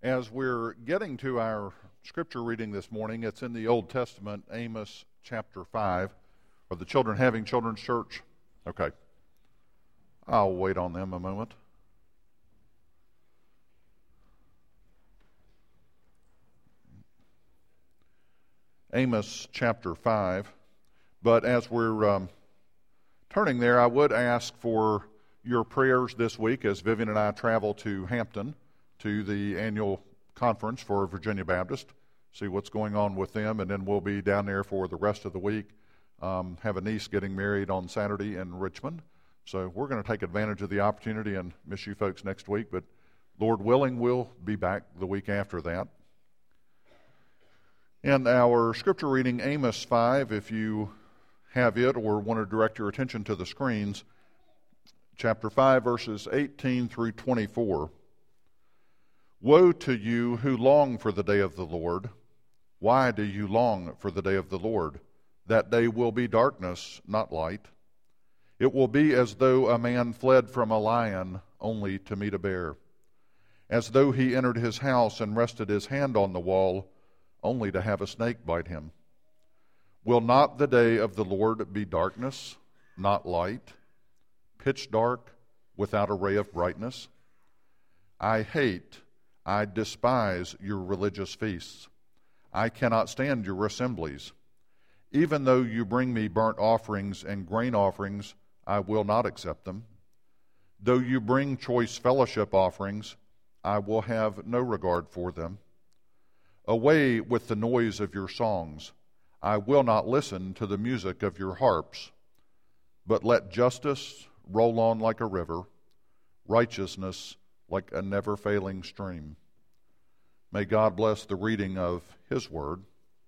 As we're getting to our scripture reading this morning, it's in the Old Testament, Amos chapter 5. Are the children having children's church? Okay. I'll wait on them a moment. Amos chapter 5. But as we're turning there, I would ask for your prayers this week as Vivian and I travel to Hampton to the annual conference for Virginia Baptist, see what's going on with them, and then we'll be down there for the rest of the week. Have a niece getting married on Saturday in Richmond, so we're going to take advantage of the opportunity and miss you folks next week, but Lord willing, we'll be back the week after that. And our scripture reading, Amos 5, if you have it or want to direct your attention to the screens, chapter 5, verses 18 through 24. Woe to you who long for the day of the Lord. Why do you long for the day of the Lord? That day will be darkness, not light. It will be as though a man fled from a lion only to meet a bear, as though he entered his house and rested his hand on the wall only to have a snake bite him. Will not the day of the Lord be darkness, not light, pitch dark, without a ray of brightness? I despise your religious feasts. I cannot stand your assemblies. Even though you bring me burnt offerings and grain offerings, I will not accept them. Though you bring choice fellowship offerings, I will have no regard for them. Away with the noise of your songs. I will not listen to the music of your harps. But let justice roll on like a river, righteousness like a never-failing stream. May God bless the reading of His Word.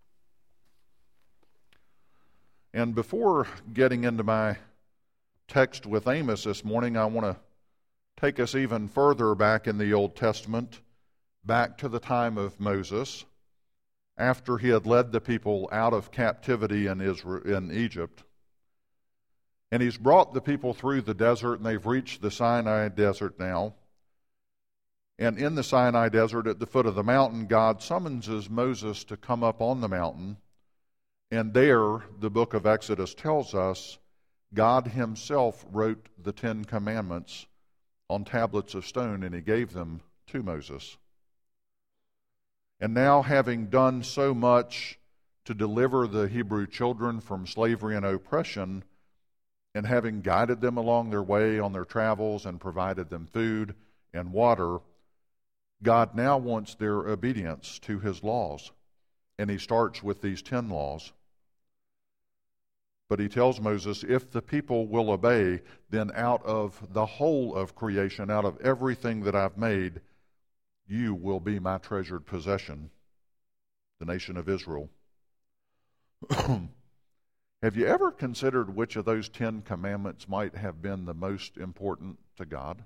And before getting into my text with Amos this morning, I want to take us even further back in the Old Testament, back to the time of Moses, after he had led the people out of captivity in Egypt. And he's brought the people through the desert, and they've reached the Sinai desert now. And in the Sinai desert, at the foot of the mountain, God summonses Moses to come up on the mountain. And there, the book of Exodus tells us, God himself wrote the 10 Commandments on tablets of stone, and he gave them to Moses. And now, having done so much to deliver the Hebrew children from slavery and oppression, and having guided them along their way on their travels and provided them food and water, God now wants their obedience to his laws. And he starts with these 10 laws. But he tells Moses, if the people will obey, then out of the whole of creation, out of everything that I've made, you will be my treasured possession, the nation of Israel. Have you ever considered which of those 10 commandments might have been the most important to God?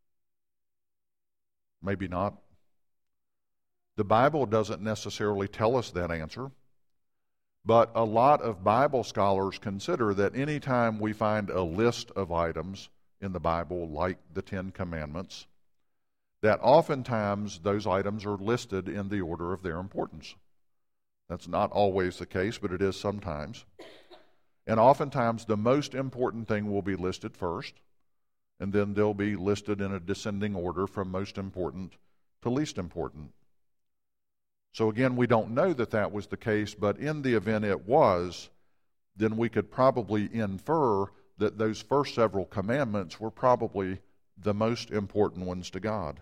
Maybe not. The Bible doesn't necessarily tell us that answer, but a lot of Bible scholars consider that any time we find a list of items in the Bible, like the 10 Commandments, that oftentimes those items are listed in the order of their importance. That's not always the case, but it is sometimes. And oftentimes the most important thing will be listed first, and then they'll be listed in a descending order from most important to least important. So again, we don't know that that was the case, but in the event it was, then we could probably infer that those first several commandments were probably the most important ones to God.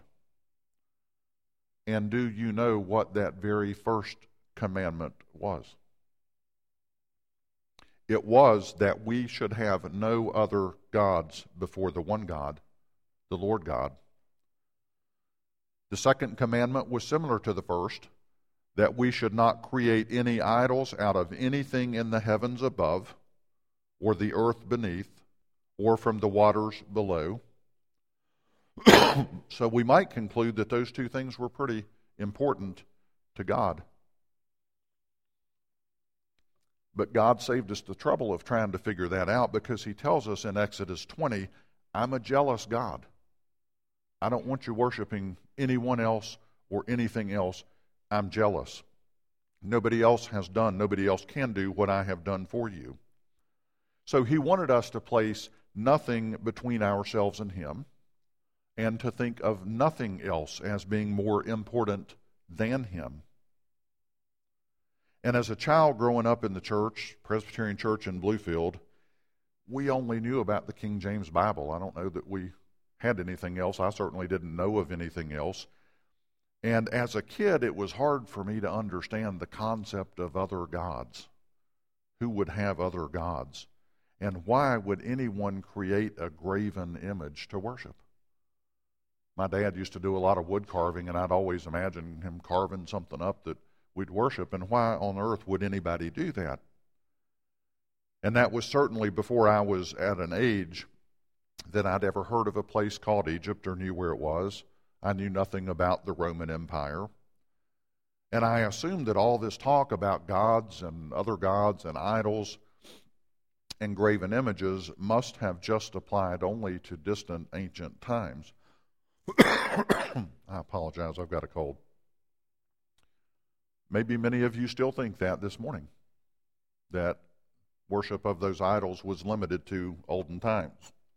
And do you know what that very first commandment was? It was that we should have no other gods before the one God, the Lord God. The second commandment was similar to the first, that we should not create any idols out of anything in the heavens above, or the earth beneath, or from the waters below. So we might conclude that those two things were pretty important to God. But God saved us the trouble of trying to figure that out, because he tells us in Exodus 20, I'm a jealous God. I don't want you worshiping anyone else or anything else, I'm jealous. Nobody else has done, nobody else can do what I have done for you. So he wanted us to place nothing between ourselves and him, and to think of nothing else as being more important than him. And as a child growing up in the church, Presbyterian Church in Bluefield, we only knew about the King James Bible. I don't know that we had anything else. I certainly didn't know of anything else. And as a kid, it was hard for me to understand the concept of other gods. Who would have other gods? And why would anyone create a graven image to worship? My dad used to do a lot of wood carving, and I'd always imagine him carving something up that we'd worship, and why on earth would anybody do that? And that was certainly before I was at an age that I'd ever heard of a place called Egypt or knew where it was. I knew nothing about the Roman Empire. And I assumed that all this talk about gods and other gods and idols and graven images must have just applied only to distant ancient times. I apologize, I've got a cold. Maybe many of you still think that this morning, that worship of those idols was limited to olden times.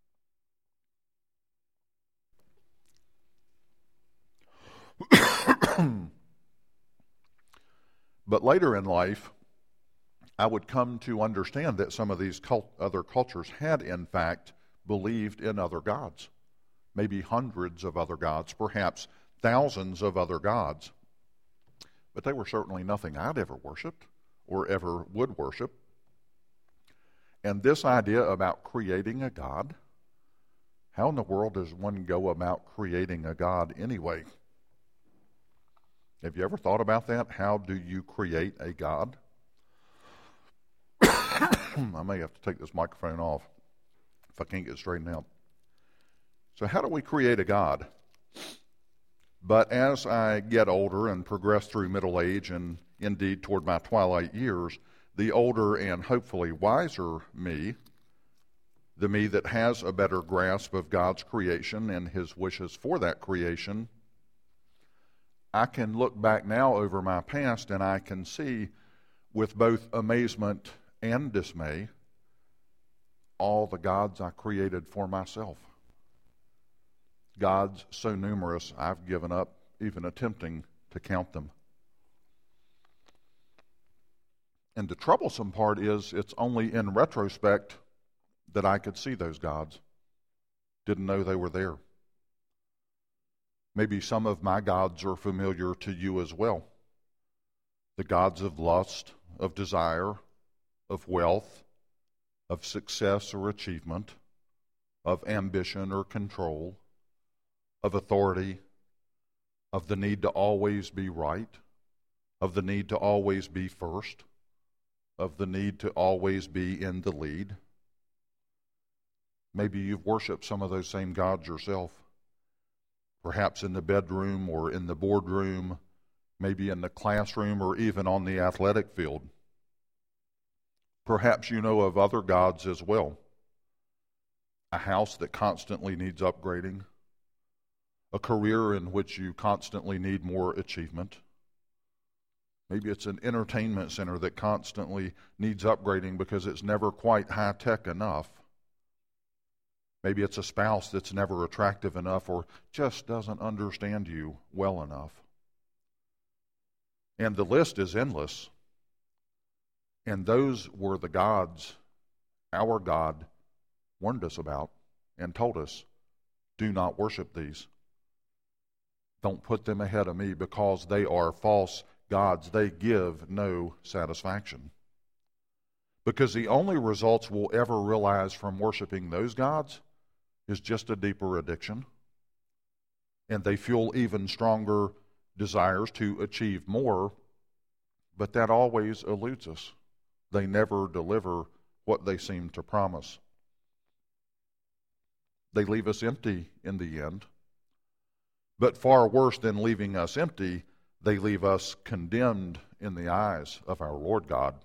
But later in life, I would come to understand that some of these other cultures had, in fact, believed in other gods. Maybe hundreds of other gods, perhaps thousands of other gods. But they were certainly nothing I'd ever worshiped or ever would worship. And this idea about creating a god, how in the world does one go about creating a god anyway? Have you ever thought about that? How do you create a god? I may have to take this microphone off if I can't get it straightened out. So how do we create a god? But as I get older and progress through middle age and indeed toward my twilight years, the older and hopefully wiser me, the me that has a better grasp of God's creation and his wishes for that creation, I can look back now over my past and I can see with both amazement and dismay all the gods I created for myself. Gods so numerous I've given up even attempting to count them. And the troublesome part is it's only in retrospect that I could see those gods. Didn't know they were there. Maybe some of my gods are familiar to you as well. The gods of lust, of desire, of wealth, of success or achievement, of ambition or control, of authority, of the need to always be right, of the need to always be first, of the need to always be in the lead. Maybe you've worshiped some of those same gods yourself, perhaps in the bedroom or in the boardroom, maybe in the classroom or even on the athletic field. Perhaps you know of other gods as well. A house that constantly needs upgrading, a career in which you constantly need more achievement. Maybe it's an entertainment center that constantly needs upgrading because it's never quite high-tech enough. Maybe it's a spouse that's never attractive enough or just doesn't understand you well enough. And the list is endless. And those were the gods our God warned us about and told us, do not worship these. Don't put them ahead of me because they are false gods. They give no satisfaction. Because the only results we'll ever realize from worshiping those gods is just a deeper addiction. And they fuel even stronger desires to achieve more, but that always eludes us. They never deliver what they seem to promise. They leave us empty in the end. But far worse than leaving us empty, they leave us condemned in the eyes of our Lord God.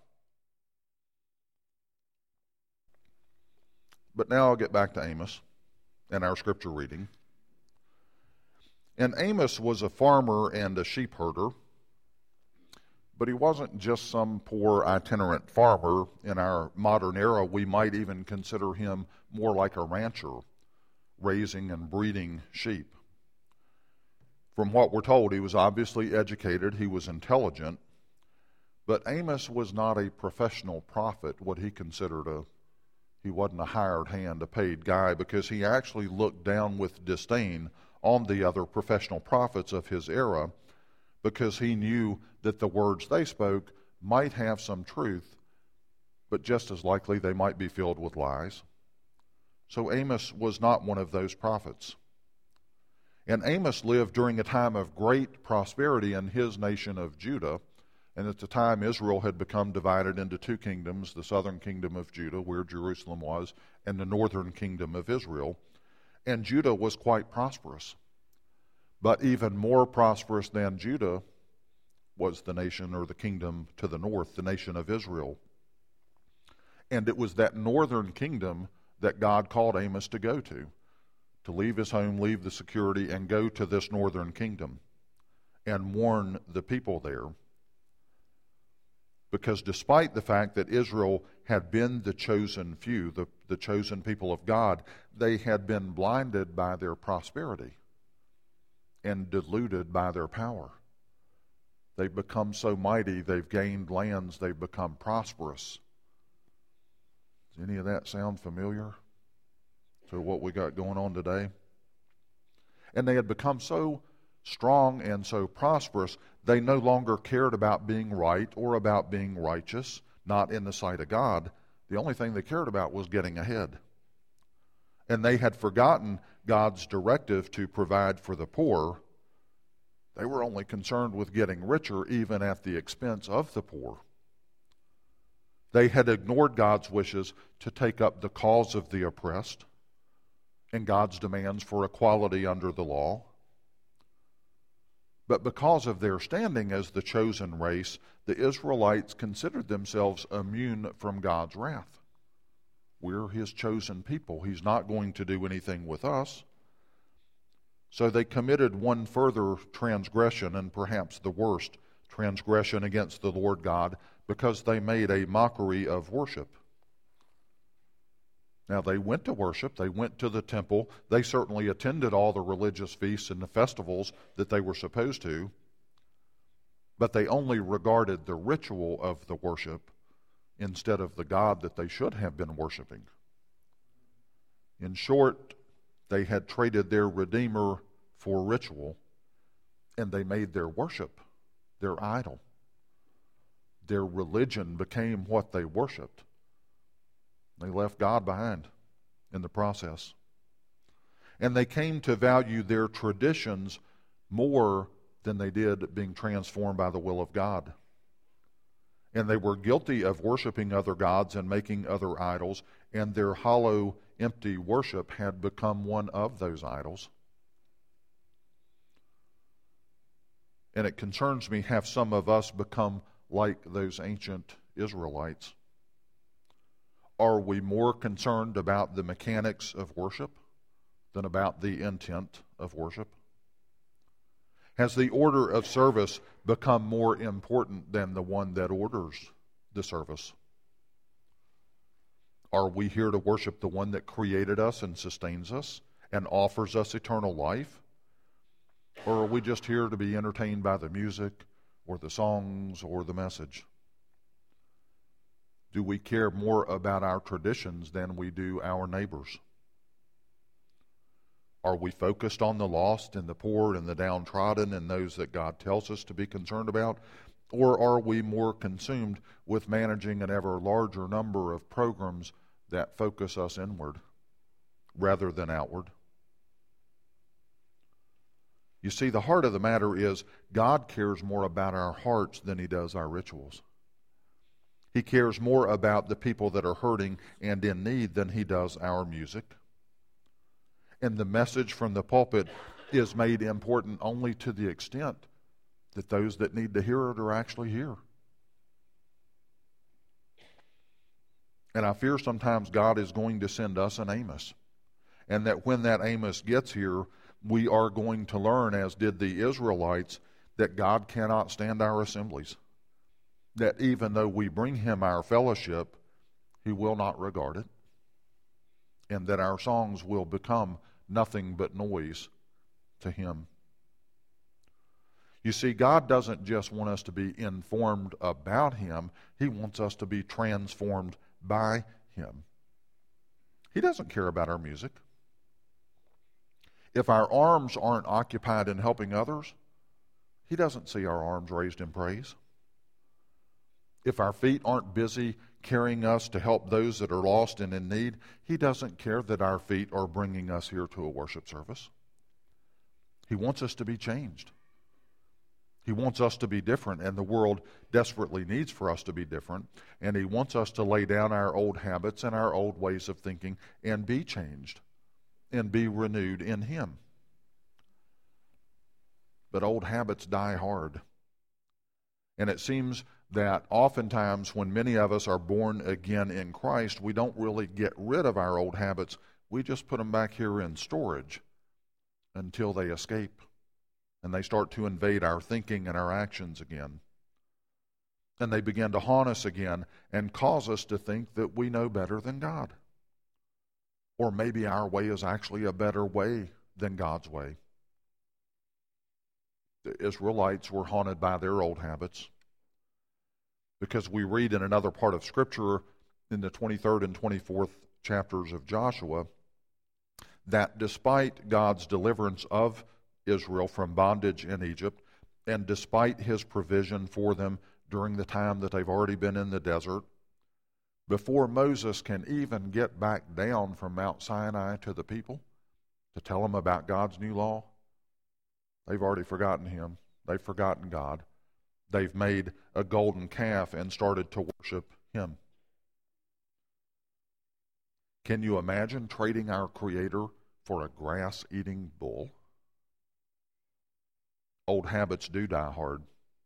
But now I'll get back to Amos and our scripture reading. And Amos was a farmer and a sheep herder, but he wasn't just some poor itinerant farmer. In our modern era, we might even consider him more like a rancher, raising and breeding sheep. From what we're told, he was obviously educated, he was intelligent, but Amos was not a professional prophet, what he considered he wasn't a hired hand, a paid guy, because he actually looked down with disdain on the other professional prophets of his era, because he knew that the words they spoke might have some truth, but just as likely they might be filled with lies. So Amos was not one of those prophets. And Amos lived during a time of great prosperity in his nation of Judah, and at the time Israel had become divided into two kingdoms, the southern kingdom of Judah, where Jerusalem was, and the northern kingdom of Israel. And Judah was quite prosperous. But even more prosperous than Judah was the nation or the kingdom to the north, the nation of Israel. And it was that northern kingdom that God called Amos to go to leave his home, leave the security, and go to this northern kingdom and warn the people there. Because despite the fact that Israel had been the chosen few, the chosen people of God, they had been blinded by their prosperity and deluded by their power. They've become so mighty, they've gained lands, they've become prosperous. Does any of that sound familiar to what we got going on today? And they had become so strong and so prosperous, they no longer cared about being right or about being righteous, not in the sight of God. The only thing they cared about was getting ahead. And they had forgotten God's directive to provide for the poor. They were only concerned with getting richer, even at the expense of the poor. They had ignored God's wishes to take up the cause of the oppressed and God's demands for equality under the law. But because of their standing as the chosen race, the Israelites considered themselves immune from God's wrath. We're His chosen people. He's not going to do anything with us. So they committed one further transgression, and perhaps the worst transgression against the Lord God, because they made a mockery of worship. Now, they went to worship, they went to the temple, they certainly attended all the religious feasts and the festivals that they were supposed to, but they only regarded the ritual of the worship instead of the God that they should have been worshiping. In short, they had traded their Redeemer for ritual, and they made their worship their idol. Their religion became what they worshiped. They left God behind in the process. And they came to value their traditions more than they did being transformed by the will of God. And they were guilty of worshiping other gods and making other idols, and their hollow, empty worship had become one of those idols. And it concerns me, have some of us become like those ancient Israelites? Are we more concerned about the mechanics of worship than about the intent of worship? Has the order of service become more important than the one that orders the service? Are we here to worship the one that created us and sustains us and offers us eternal life? Or are we just here to be entertained by the music or the songs or the message? Do we care more about our traditions than we do our neighbors? Are we focused on the lost and the poor and the downtrodden and those that God tells us to be concerned about? Or are we more consumed with managing an ever larger number of programs that focus us inward rather than outward? You see, the heart of the matter is God cares more about our hearts than He does our rituals. He cares more about the people that are hurting and in need than He does our music. And the message from the pulpit is made important only to the extent that those that need to hear it are actually here. And I fear sometimes God is going to send us an Amos. And that when that Amos gets here, we are going to learn, as did the Israelites, that God cannot stand our assemblies. That even though we bring him our fellowship, he will not regard it. And that our songs will become nothing but noise to him. You see, God doesn't just want us to be informed about him. He wants us to be transformed by him. He doesn't care about our music. If our arms aren't occupied in helping others, he doesn't see our arms raised in praise. If our feet aren't busy carrying us to help those that are lost and in need, he doesn't care that our feet are bringing us here to a worship service. He wants us to be changed. He wants us to be different, and the world desperately needs for us to be different. And he wants us to lay down our old habits and our old ways of thinking and be changed and be renewed in him. But old habits die hard. And it seems that oftentimes when many of us are born again in Christ, we don't really get rid of our old habits. We just put them back here in storage until they escape and they start to invade our thinking and our actions again. And they begin to haunt us again and cause us to think that we know better than God. Or maybe our way is actually a better way than God's way. The Israelites were haunted by their old habits, because we read in another part of Scripture in the 23rd and 24th chapters of Joshua that despite God's deliverance of Israel from bondage in Egypt, and despite his provision for them during the time that they've already been in the desert, before Moses can even get back down from Mount Sinai to the people to tell them about God's new law, they've already forgotten him. They've forgotten God. They've made a golden calf and started to worship him. Can you imagine trading our Creator for a grass-eating bull? Old habits do die hard.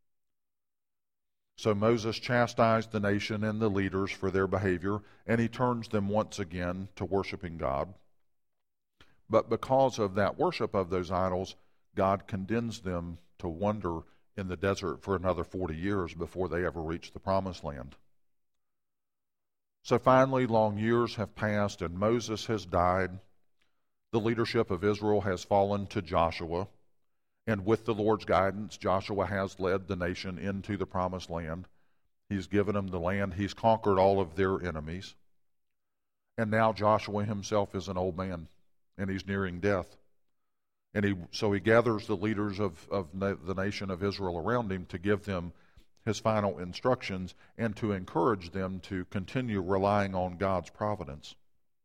So Moses chastised the nation and the leaders for their behavior, and he turns them once again to worshiping God. But because of that worship of those idols, God condemns them to wander in the desert for another 40 years before they ever reach the promised land. So finally, long years have passed and Moses has died. The leadership of Israel has fallen to Joshua. And with the Lord's guidance, Joshua has led the nation into the promised land. He's given them the land. He's conquered all of their enemies. And now Joshua himself is an old man, and he's nearing death. And so he gathers the leaders of the nation of Israel around him to give them his final instructions and to encourage them to continue relying on God's providence.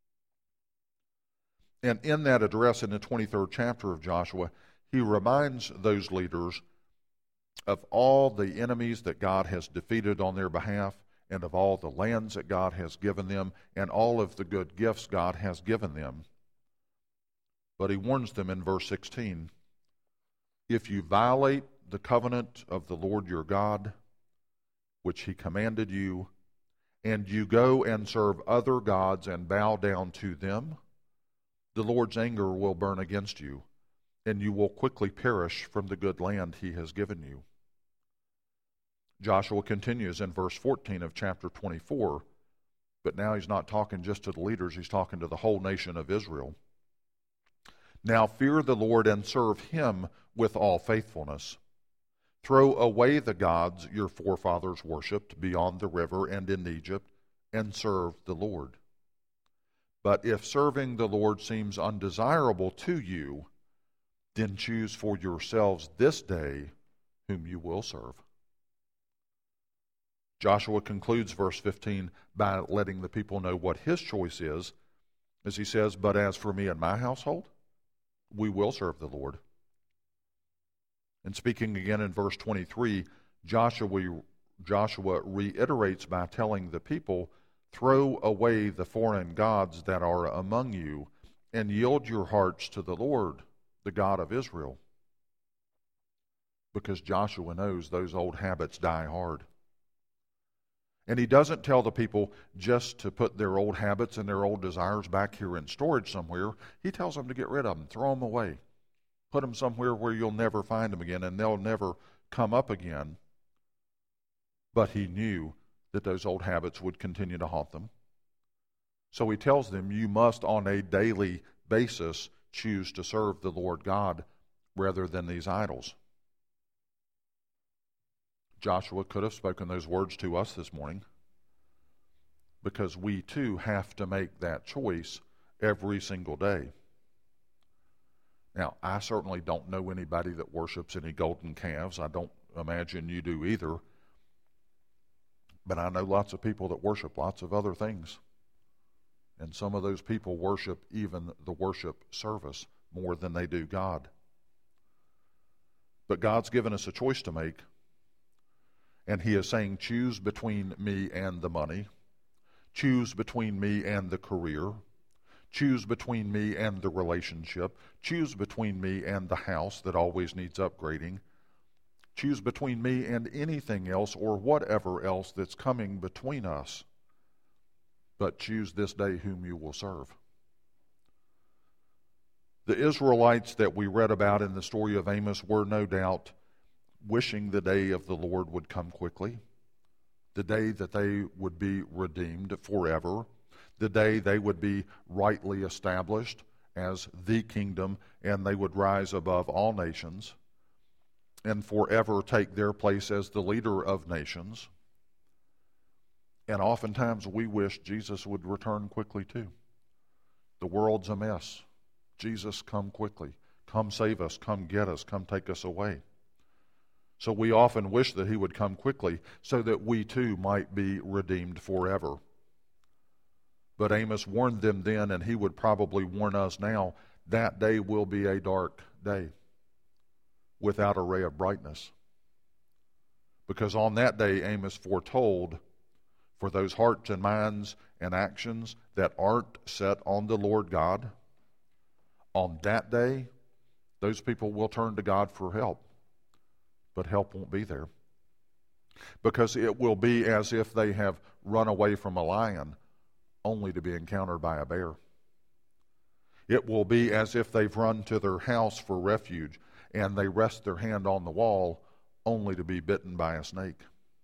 And in that address in the 23rd chapter of Joshua, he reminds those leaders of all the enemies that God has defeated on their behalf, and of all the lands that God has given them, and all of the good gifts God has given them. But he warns them in verse 16, if you violate the covenant of the Lord your God, which he commanded you, and you go and serve other gods and bow down to them, the Lord's anger will burn against you, and you will quickly perish from the good land he has given you. Joshua continues in verse 14 of chapter 24, but now he's not talking just to the leaders, he's talking to the whole nation of Israel. Now fear the Lord and serve him with all faithfulness. Throw away the gods your forefathers worshipped beyond the river and in Egypt, and serve the Lord. But if serving the Lord seems undesirable to you, then choose for yourselves this day whom you will serve. Joshua concludes verse 15 by letting the people know what his choice is, as he says, but as for me and my household, we will serve the Lord. And speaking again in verse 23, Joshua reiterates by telling the people, throw away the foreign gods that are among you, and yield your hearts to the Lord, the God of Israel. Because Joshua knows those old habits die hard. And he doesn't tell the people just to put their old habits and their old desires back here in storage somewhere. He tells them to get rid of them, throw them away. Put them somewhere where you'll never find them again and they'll never come up again. But he knew that those old habits would continue to haunt them. So he tells them, you must on a daily basis choose to serve the Lord God rather than these idols. Joshua could have spoken those words to us this morning, because we too have to make that choice every single day. Now, I certainly don't know anybody that worships any golden calves. I don't imagine you do either. But I know lots of people that worship lots of other things. And some of those people worship even the worship service more than they do God. But God's given us a choice to make. And he is saying, choose between me and the money. Choose between me and the career. Choose between me and the relationship. Choose between me and the house that always needs upgrading. Choose between me and anything else or whatever else that's coming between us. But choose this day whom you will serve. The Israelites that we read about in the story of Amos were no doubt wishing the day of the Lord would come quickly, the day that they would be redeemed forever, the day they would be rightly established as the kingdom and they would rise above all nations and forever take their place as the leader of nations. And oftentimes we wish Jesus would return quickly too. The world's a mess. Jesus, come quickly. Come save us. Come get us. Come take us away. So we often wish that he would come quickly so that we too might be redeemed forever. But Amos warned them then, and he would probably warn us now, that day will be a dark day without a ray of brightness. Because on that day, Amos foretold, for those hearts and minds and actions that aren't set on the Lord God, on that day, those people will turn to God for help. But help won't be there. Because it will be as if they have run away from a lion only to be encountered by a bear. It will be as if they've run to their house for refuge and they rest their hand on the wall only to be bitten by a snake.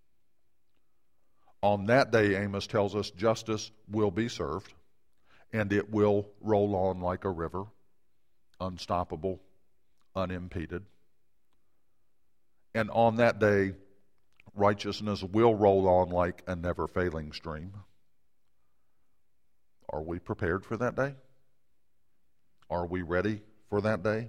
On that day, Amos tells us, justice will be served and it will roll on like a river, unstoppable, unimpeded. And on that day, righteousness will roll on like a never-failing stream. Are we prepared for that day? Are we ready for that day?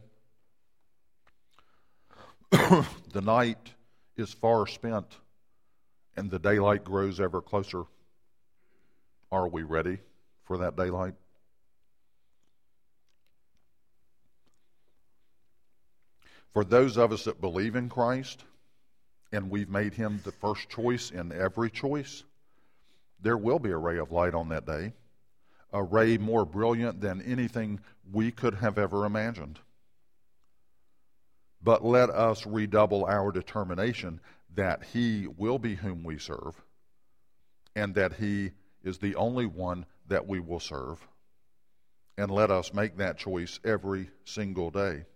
The night is far spent, and the daylight grows ever closer. Are we ready for that daylight? For those of us that believe in Christ, and we've made him the first choice in every choice, there will be a ray of light on that day, a ray more brilliant than anything we could have ever imagined. But let us redouble our determination that he will be whom we serve, and that he is the only one that we will serve. And let us make that choice every single day.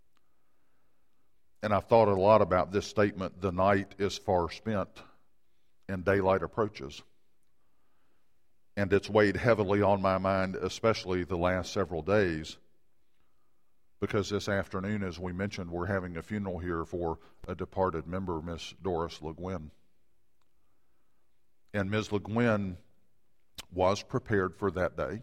And I've thought a lot about this statement, the night is far spent and daylight approaches. And it's weighed heavily on my mind, especially the last several days, because this afternoon, as we mentioned, we're having a funeral here for a departed member, Miss Doris Le Guin. And Ms. Le Guin was prepared for that day,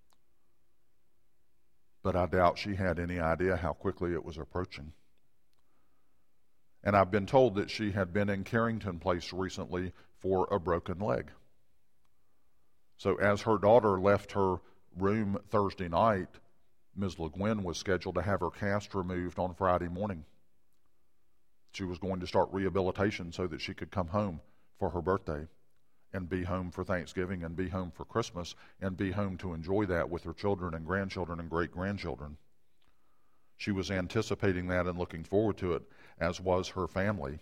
but I doubt she had any idea how quickly it was approaching. And I've been told that she had been in Carrington Place recently for a broken leg. So as her daughter left her room Thursday night, Ms. Le Guin was scheduled to have her cast removed on Friday morning. She was going to start rehabilitation so that she could come home for her birthday and be home for Thanksgiving and be home for Christmas and be home to enjoy that with her children and grandchildren and great-grandchildren. She was anticipating that and looking forward to it, as was her family.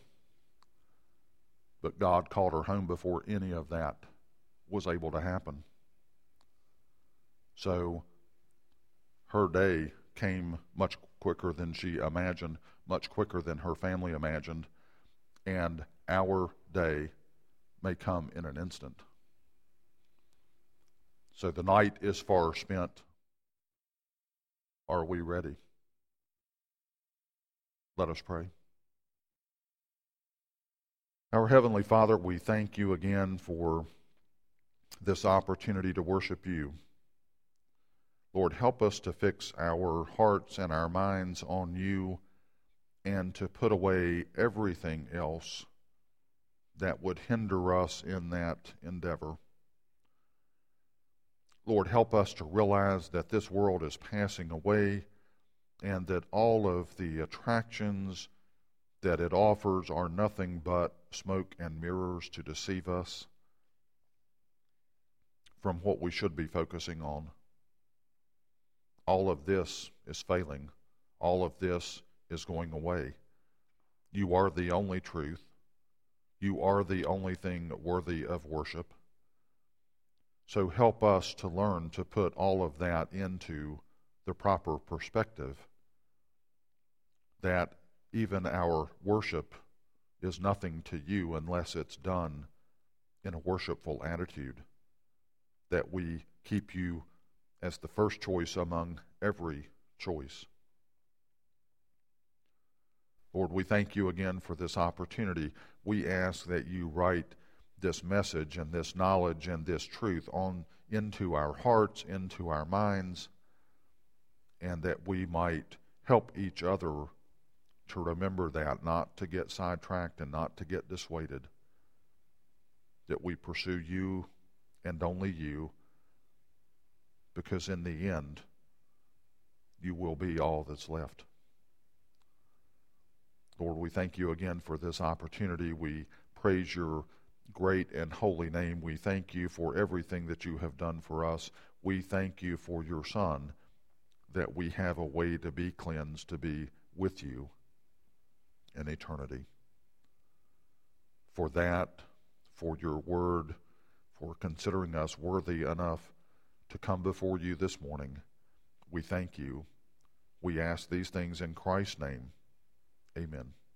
But God called her home before any of that was able to happen. So her day came much quicker than she imagined, much quicker than her family imagined, and our day may come in an instant. So the night is far spent. Are we ready? Let us pray. Our Heavenly Father, we thank you again for this opportunity to worship you. Lord, help us to fix our hearts and our minds on you and to put away everything else that would hinder us in that endeavor. Lord, help us to realize that this world is passing away and that all of the attractions that it offers are nothing but smoke and mirrors to deceive us from what we should be focusing on. All of this is failing. All of this is going away. You are the only truth. You are the only thing worthy of worship. So help us to learn to put all of that into the proper perspective, that even our worship is nothing to you unless it's done in a worshipful attitude, that we keep you as the first choice among every choice. Lord, we thank you again for this opportunity. We ask that you write this message and this knowledge and this truth on into our hearts, into our minds, and that we might help each other to remember that, not to get sidetracked and not to get dissuaded, that we pursue you and only you, because in the end, you will be all that's left. Lord, we thank you again for this opportunity. We praise your great and holy name. We thank you for everything that you have done for us. We thank you for your Son, that we have a way to be cleansed, to be with you in eternity. For that, for your word, for considering us worthy enough to come before you this morning, we thank you. We ask these things in Christ's name. Amen.